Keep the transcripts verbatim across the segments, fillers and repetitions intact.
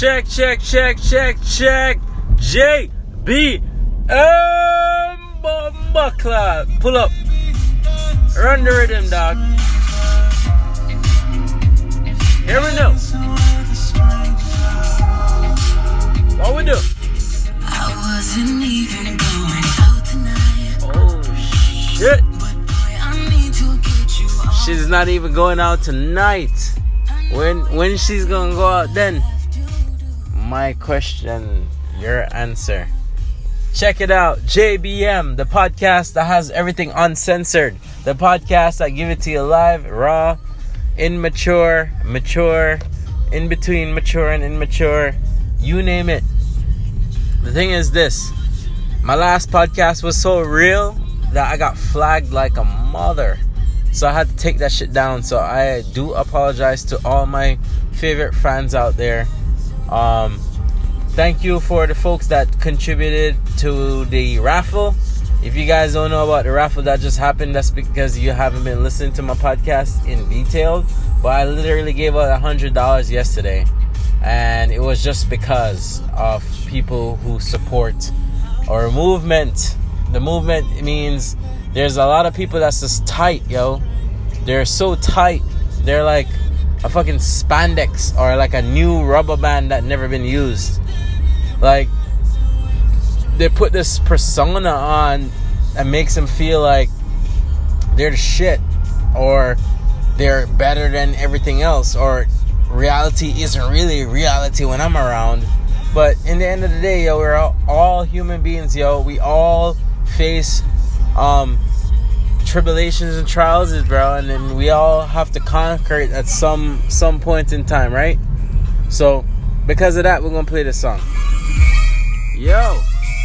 check, check, check, check, check. J B M Buckler. Pull up. Run the rhythm, dog. Here we go. What we do? I wasn't even going out tonight. Oh shit. But boy, I need to get you off. She's not even going out tonight. When when she's gonna go out then? My question, your answer. Check it out. J B M, the podcast that has everything uncensored. The podcast that give it to you live, raw, immature, mature, in between mature and immature. You name it. The thing is this. My last podcast was so real that I got flagged like a mother. So I had to take that shit down. So I do apologize to all my favorite fans out there. Um, thank you for the folks that contributed to the raffle. If you guys don't know about the raffle that just happened, that's because you haven't been listening to my podcast in detail. But I literally gave out one hundred dollars yesterday. And it was just because of people who support our movement. The movement means there's a lot of people that's just tight, yo. They're so tight. They're like a fucking spandex or like a new rubber band that never been used. Like, they put this persona on and makes them feel like they're the shit or they're better than everything else, or reality isn't really reality when I'm around. But in the end of the day, yo, we're all, all human beings, yo. We all face um, tribulations and trials, bro, and then we all have to conquer it at some some point in time, right? So because of that, we're gonna play this song. Yo.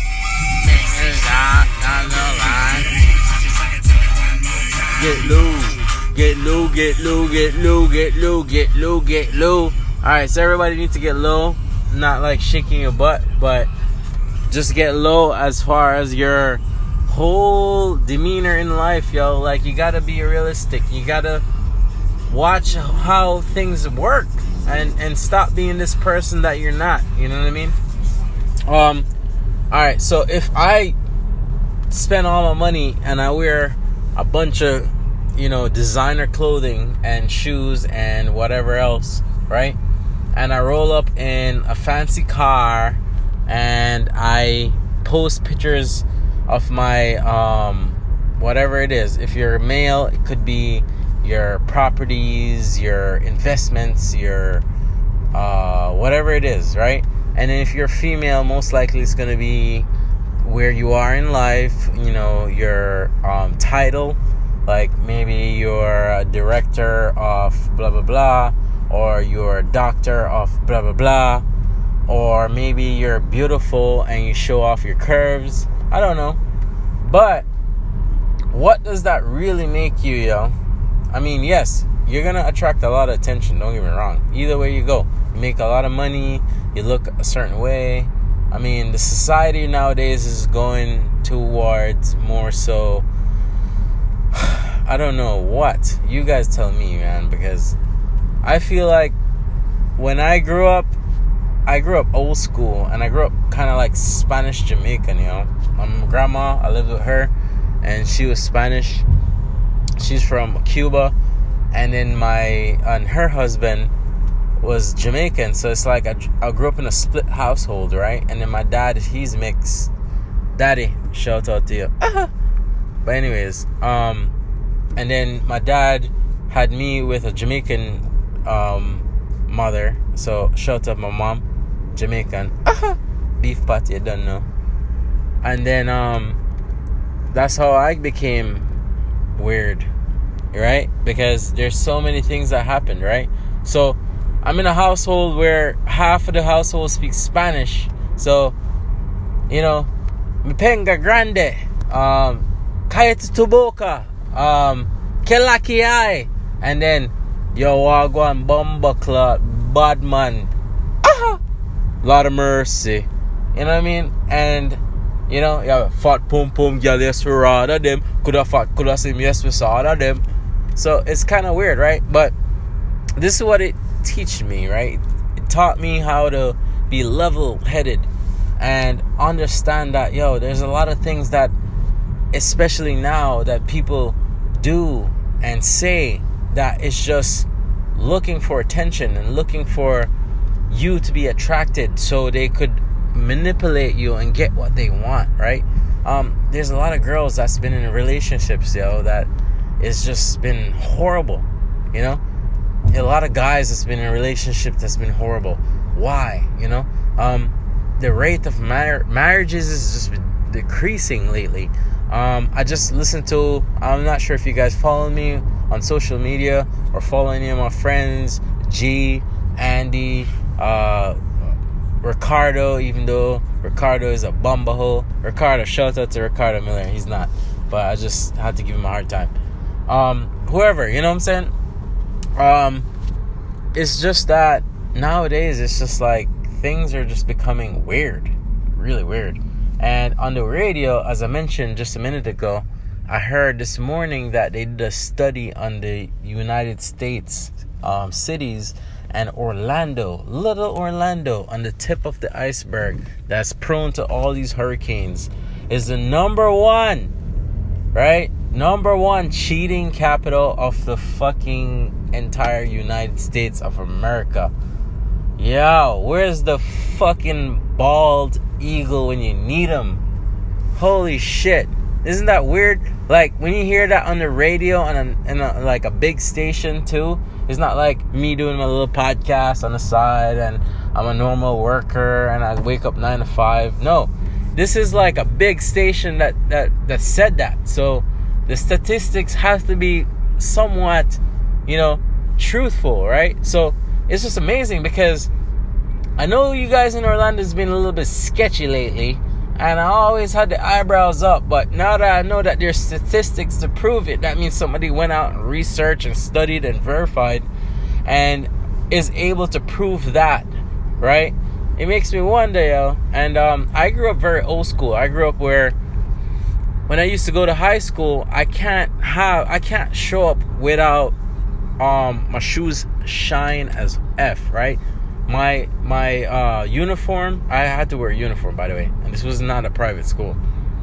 Get low, get low, get low, get low, get low, get low, get low. Alright, so everybody needs to get low. Not like shaking your butt, but just get low as far as your whole demeanor in life, yo. Like, you gotta be realistic. You gotta watch how things work and, and stop being this person that you're not. You know what I mean? Um, alright, so if I spend all my money and I wear a bunch of, you know, designer clothing and shoes and whatever else, right? And I roll up in a fancy car and I post pictures of my um whatever it is. If you're male, it could be your properties, your investments, your uh whatever it is, right? And then if you're female, most likely it's gonna be where you are in life, you know, your um, title, like maybe you're a director of blah blah blah, or you're a doctor of blah blah blah, or maybe you're beautiful and you show off your curves. I don't know, but what does that really make you, yo? I mean, yes, you're gonna attract a lot of attention, don't get me wrong. Either way you go, you make a lot of money, you look a certain way. I mean, the society nowadays is going towards more so, I don't know what. You guys tell me, man, because I feel like when I grew up, I grew up old school, and I grew up kind of like Spanish Jamaican, you know. My grandma, I lived with her, and she was Spanish. She's from Cuba, and then my, and her husband was Jamaican, so it's like I, I grew up in a split household, right? And then my dad, he's mixed. Daddy, shout out to you. But anyways, um, and then my dad had me with a Jamaican um mother, so shout out my mom, Jamaican. Beef patty, you don't know. And then um, that's how I became weird, right? Because there's so many things that happened, right? So I'm in a household where half of the household speaks Spanish. So, you know, mi penga grande, um, kayet tu boca, um, kelaki ai, and then yo wagwan bomba clot, bad man, aha, lot of mercy, you know what I mean? And you know, yeah, fat pum pum girl, yes we rather them, coulda fat, coulda sim, yes we saw them. So it's kind of weird, right? But this is what it teach me, right? It taught me how to be level-headed and understand that, yo, there's a lot of things that, especially now, that people do and say that it's just looking for attention and looking for you to be attracted so they could manipulate you and get what they want, right? Um, there's a lot of girls that's been in relationships, yo, that it's just been horrible, you know? A lot of guys that's been in a relationship that's been horrible. Why, you know? Um, the rate of mar- marriages is just been decreasing lately. Um, I just listened to, I'm not sure if you guys follow me on social media or follow any of my friends, G, Andy, uh, Ricardo, even though Ricardo is a bumbaho. Ricardo, shout out to Ricardo Miller. He's not, but I just had to give him a hard time. Um, whoever, you know what I'm saying? Um, it's just that nowadays it's just like things are just becoming weird, really weird. And on the radio, as I mentioned just a minute ago, I heard this morning that they did a study on the United States um, cities, and Orlando, little Orlando, on the tip of the iceberg that's prone to all these hurricanes, is the number one, right? Number one cheating capital of the fucking entire United States of America. Yo, where's the fucking bald eagle when you need him? Holy shit. Isn't that weird? Like, when you hear that on the radio on a, in a, like a big station too, it's not like me doing my little podcast on the side and I'm a normal worker and I wake up nine to five. No, this is like a big station that, that, that said that. So the statistics have to be somewhat, you know, truthful, right? So it's just amazing because I know you guys in Orlando has been a little bit sketchy lately, and I always had the eyebrows up, but now that I know that there's statistics to prove it, that means somebody went out and researched and studied and verified and is able to prove that, right? It makes me wonder, yo. And um, I grew up very old school. I grew up where when I used to go to high school, I can't have, I can't show up without um, my shoes shine as F, right? My my uh, uniform, I had to wear a uniform, by the way, and this was not a private school.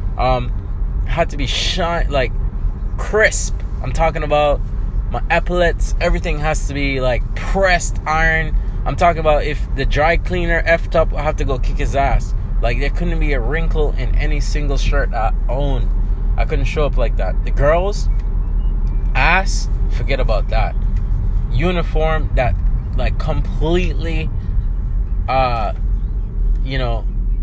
Um, had to be shine like crisp. I'm talking about my epaulets. Everything has to be like pressed iron. I'm talking about if the dry cleaner effed up, I have to go kick his ass. Like, there couldn't be a wrinkle in any single shirt I owned. I couldn't show up like that. The girls, ass, forget about that. Uniform that like completely uh you know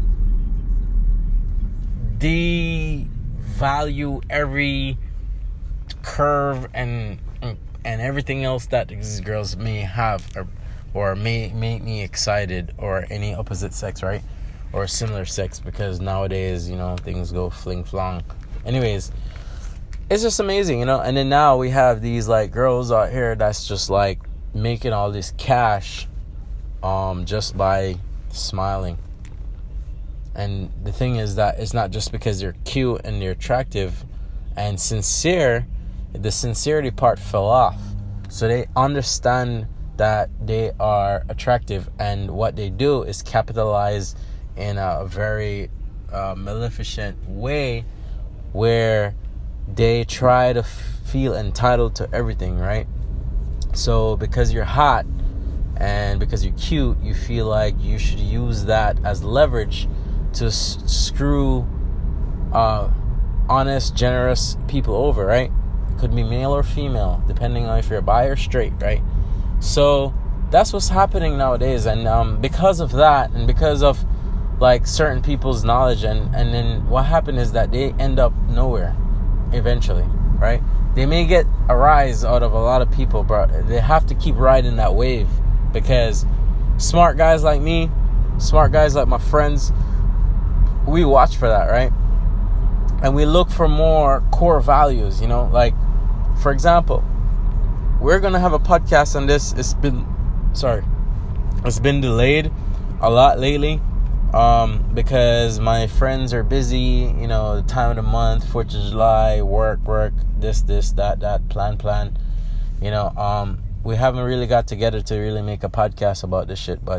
devalue every curve and and everything else that these girls may have or or may make me excited, or any opposite sex, right? Or similar sex, because nowadays, you know, things go fling flong. Anyways, it's just amazing, you know. And then now we have these like girls out here that's just like making all this cash um just by smiling. And the thing is that it's not just because they're cute and they're attractive and sincere. The sincerity part fell off. So they understand that they are attractive, and what they do is capitalize in a very uh, maleficent way where they try to f- feel entitled to everything, right? So because you're hot and because you're cute, you feel like you should use that as leverage to s- screw uh, honest, generous people over, right? Could be male or female, depending on if you're bi or straight, right? So that's what's happening nowadays. And um, because of that, and because of like certain people's knowledge, and, and then what happened is that they end up nowhere eventually, right? They may get a rise out of a lot of people, but they have to keep riding that wave, because smart guys like me, smart guys like my friends, we watch for that, right? And we look for more core values, you know? Like, for example, we're going to have a podcast on this. It's been, sorry, it's been delayed a lot lately um, because my friends are busy, you know, the time of the month, fourth of July, work, work, this, this, that, that, plan, plan. You know, um, we haven't really got together to really make a podcast about this shit, but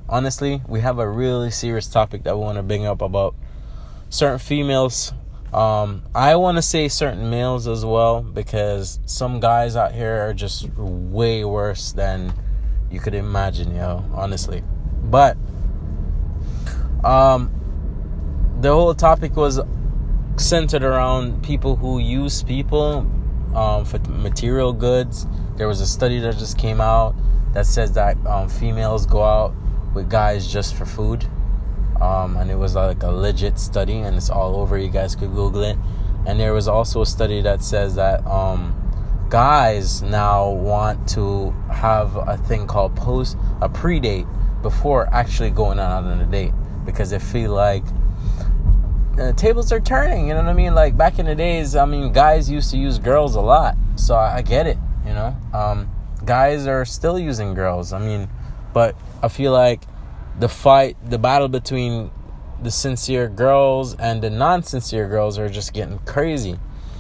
honestly, we have a really serious topic that we want to bring up about certain females. Um, I want to say certain males as well, because some guys out here are just way worse than you could imagine, yo, honestly. But um, the whole topic was centered around people who use people um, for material goods. There was a study that just came out that says that um, females go out with guys just for food. Um, and it was like a legit study, and it's all over. You guys could Google it. And there was also a study that says that um, guys now want to have a thing called post a pre-date before actually going out on a date, because they feel like the tables are turning. You know what I mean? Like back in the days, I mean, guys used to use girls a lot, so I get it. You know, um, guys are still using girls. I mean, but I feel like the fight, the battle between the sincere girls and the non-sincere girls are just getting crazy,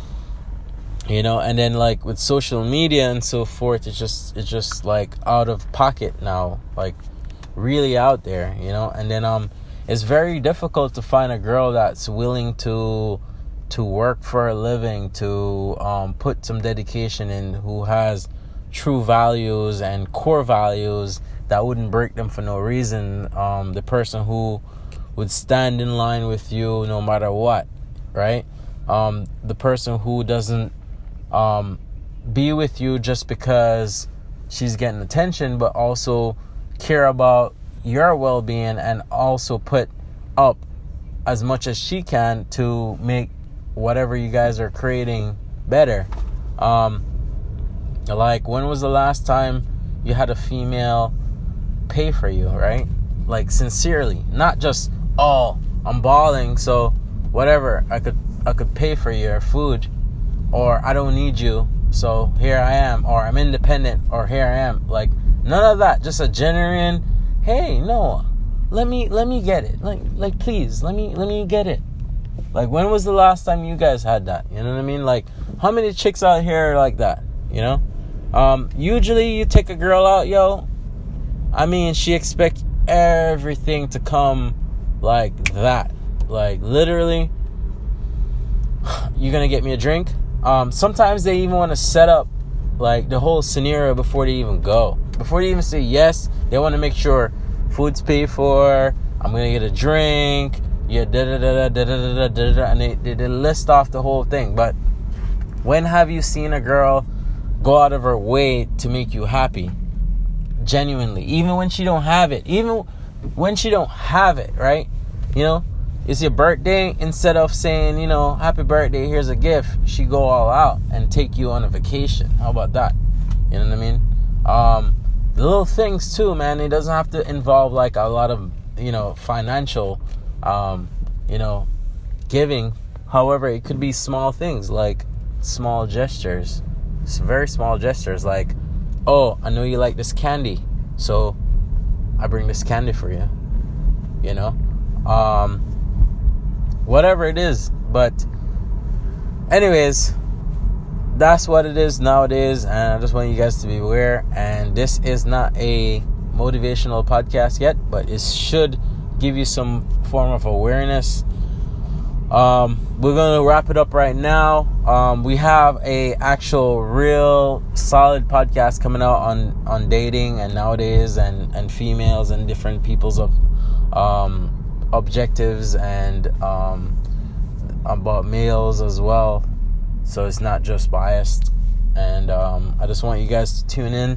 you know. And then like with social media and so forth, it's just it's just like out of pocket now, like really out there, you know. And then um, it's very difficult to find a girl that's willing to to work for a living, to um put some dedication in, who has true values and core values that wouldn't break them for no reason. Um, the person who would stand in line with you no matter what, right? Um, the person who doesn't um, be with you just because she's getting attention, but also care about your well-being and also put up as much as she can to make whatever you guys are creating better. Um, like, when was the last time you had a female pay for you, right? Like, sincerely, not just, oh, I'm balling, so whatever, I could I could pay for your food, or I don't need you, so here I am, or I'm independent, or here I am. Like, none of that. Just a genuine, hey, no, let me let me get it. Like like please, let me let me get it. Like, when was the last time you guys had that? You know what I mean? Like, how many chicks out here are like that? You know? Um, usually you take a girl out, yo, I mean, she expects everything to come like that. Like, literally, you're going to get me a drink? Um, sometimes they even want to set up, like, the whole scenario before they even go. Before they even say yes, they want to make sure food's paid for, I'm going to get a drink, yeah, da-da-da-da, da-da-da-da, da-da-da, and they, they, they list off the whole thing. But when have you seen a girl go out of her way to make you happy? Genuinely, even when she don't have it, even when she don't have it, right? You know, it's your birthday, instead of saying, you know, happy birthday, here's a gift, she go all out and take you on a vacation. How about that? You know what I mean? Um, the little things too, man. It doesn't have to involve like a lot of, you know, financial, um, you know, giving. However, it could be small things, like small gestures. It's very small gestures, like, oh, I know you like this candy, so I bring this candy for you, you know, um, whatever it is. But anyways, that's what it is nowadays, and I just want you guys to be aware. And this is not a motivational podcast yet, but it should give you some form of awareness. Um, we're going to wrap it up right now. Um, we have a actual real solid podcast coming out on, on dating and nowadays and, and females and different people's of, um, objectives and um, about males as well. So it's not just biased. And um, I just want you guys to tune in.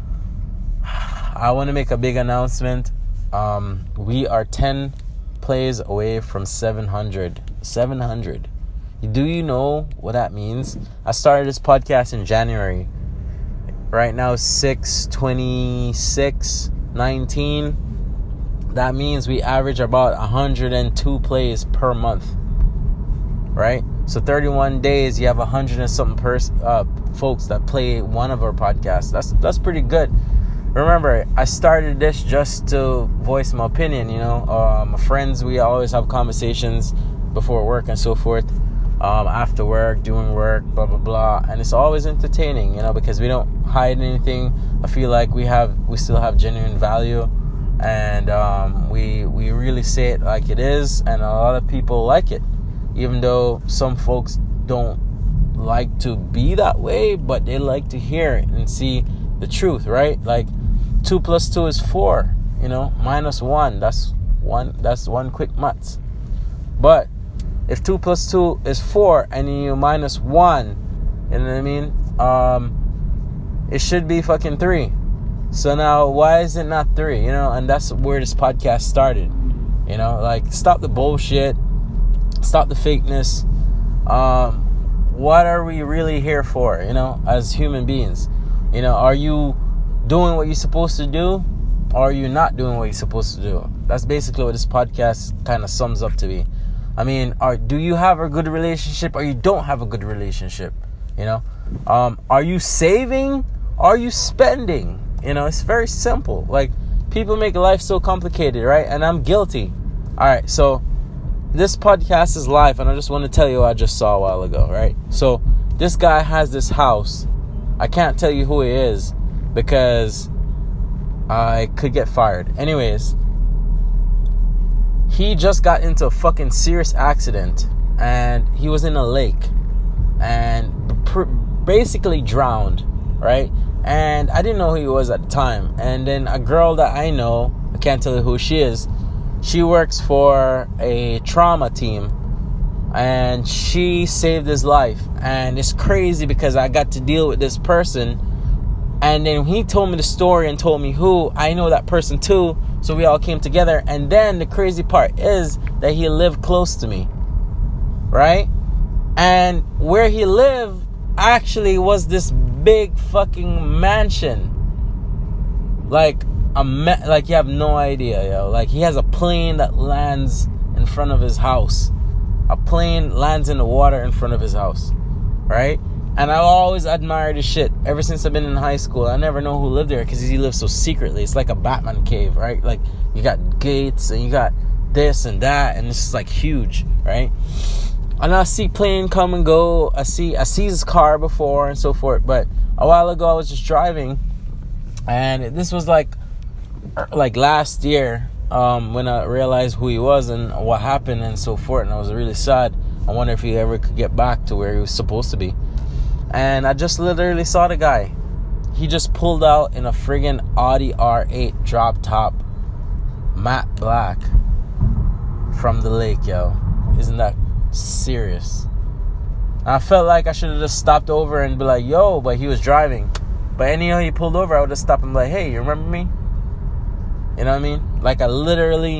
I want to make a big announcement. Um, we are ten plays away from seven hundred. seven hundred. Do you know what that means? I started this podcast in January. Right now, six twenty-six nineteen. That means we average about one hundred two plays per month. Right? So thirty-one days, you have one hundred and something pers- uh, folks that play one of our podcasts. That's that's pretty good. Remember, I started this just to voice my opinion, you know. Uh, my friends, we always have conversations before work and so forth, um, after work, doing work, blah, blah, blah. And it's always entertaining, you know, because we don't hide anything. I feel like we have, we still have genuine value. And um, we we really say it like it is, and a lot of people like it, even though some folks don't like to be that way, but they like to hear it and see the truth, right? Like two plus two is four, you know, minus one, that's one that's one quick maths. But if two plus two is four and you minus one, you know what I mean? Um, it should be fucking three. So now, why is it not three? You know, and that's where this podcast started. You know, like, stop the bullshit. Stop the fakeness. Um, what are we really here for, you know, as human beings? You know, are you doing what you're supposed to do? Or are you not doing what you're supposed to do? That's basically what this podcast kind of sums up to be. I mean, are do you have a good relationship or you don't have a good relationship? You know, um, are you saving? Are you spending? You know, it's very simple. Like, people make life so complicated, right? And I'm guilty. All right, so this podcast is live, and I just want to tell you what I just saw a while ago, right? So this guy has this house. I can't tell you who he is because I could get fired. Anyways, he just got into a fucking serious accident, and he was in a lake and pr- basically drowned, right? And I didn't know who he was at the time. And then a girl that I know, I can't tell you who she is, she works for a trauma team, and she saved his life. And it's crazy because I got to deal with this person, and then he told me the story and told me who. I know that person too, so we all came together. And then the crazy part is that he lived close to me, right? And where he lived actually was this big fucking mansion. Like a ma- like you have no idea, yo. Like, he has a plane that lands in front of his house. A plane lands in the water in front of his house, right? And I always admired his shit ever since I've been in high school. I never know who lived there because he lives so secretly. It's like a Batman cave, right? Like, you got gates and you got this and that, and it's just like huge, right? And I see plane come and go. I see I see his car before and so forth. But a while ago, I was just driving, and this was like like last year um, when I realized who he was and what happened and so forth. And I was really sad. I wonder if he ever could get back to where he was supposed to be. And I just literally saw the guy. He just pulled out in a friggin' Audi R eight drop top, matte black, from the lake, yo. Isn't that serious? And I felt like I should have just stopped over and be like, yo, but he was driving. But anyhow, he pulled over, I would have stopped and be like, hey, you remember me? You know what I mean? Like, I literally,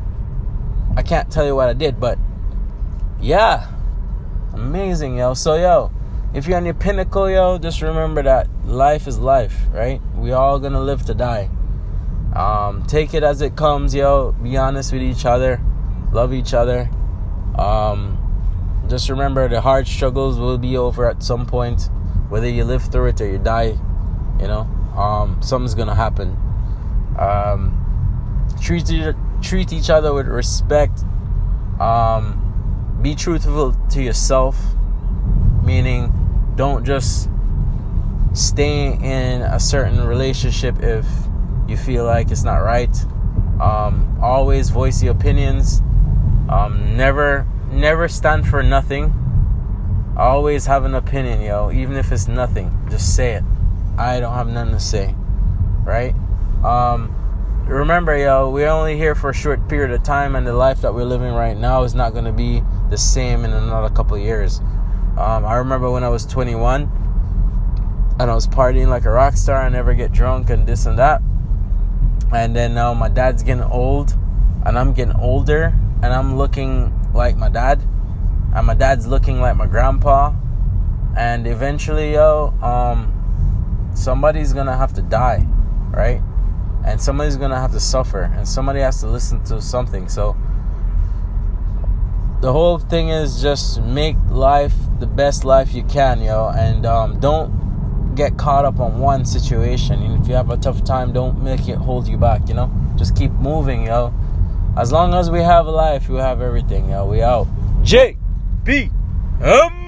I can't tell you what I did, but yeah, amazing, yo. So, yo, if you're on your pinnacle, yo, just remember that life is life, right? We all gonna live to die. Um, take it as it comes, yo. Be honest with each other. Love each other. Um, just remember the hard struggles will be over at some point. Whether you live through it or you die, you know, um, something's gonna happen. Um, treat treat each other with respect. Um, be truthful to yourself, meaning don't just stay in a certain relationship if you feel like it's not right. Um, always voice your opinions. Um, never, never stand for nothing. Always have an opinion, yo. Even if it's nothing, just say it. I don't have nothing to say, right? Um, remember, yo, we're only here for a short period of time, and the life that we're living right now is not going to be the same in another couple of years. Um, I remember when I was twenty-one, and I was partying like a rock star. I never get drunk and this and that. And then now my dad's getting old, and I'm getting older, and I'm looking like my dad, and my dad's looking like my grandpa. And eventually, yo, um, somebody's gonna have to die, right? And somebody's gonna have to suffer, and somebody has to listen to something. So the whole thing is just make life the best life you can, yo. And um, don't get caught up on one situation. And if you have a tough time, don't make it hold you back, you know. Just keep moving, yo. As long as we have a life, we have everything, yo. We out. J B M